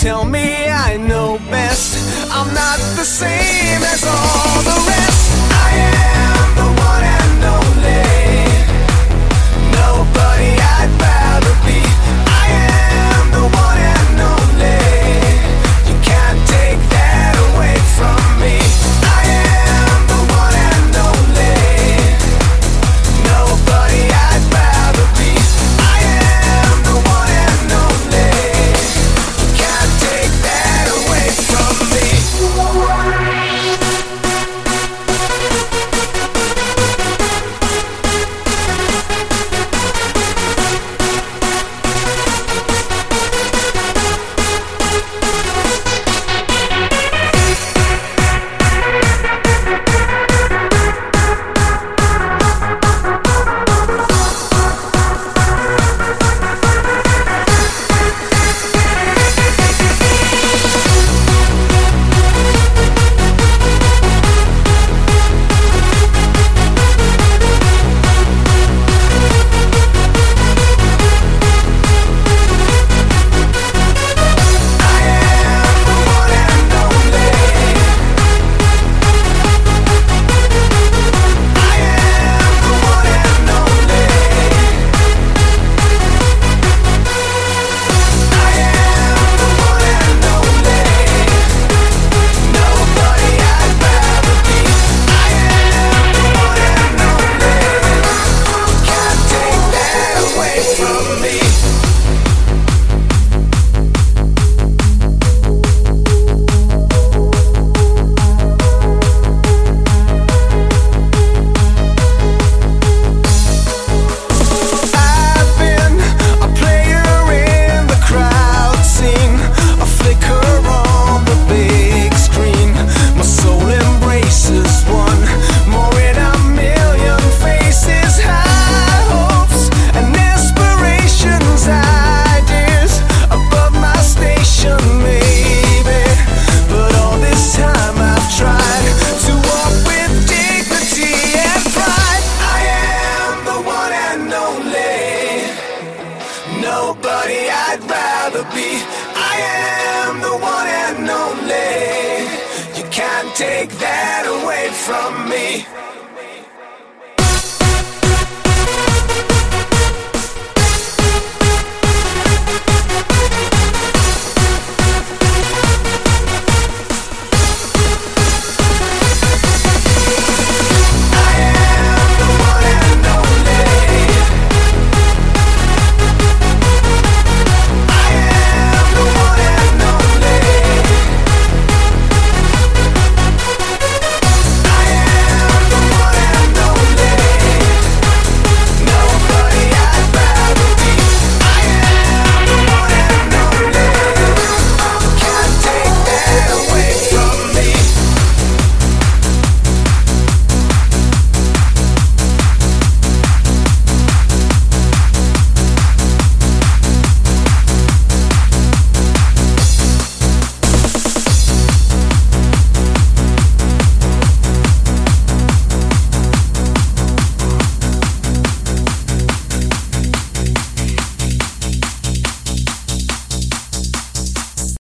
tell me I know best. I'm not the same as all the rest. I am the one and only, nobody I'd rather be. I am the one and only, you can't take that away from me. I am the one and only, nobody I'd rather be. I am the one and only, you can't take that away from me. Nobody I'd rather be. I am the one and only, you can't take that away from me.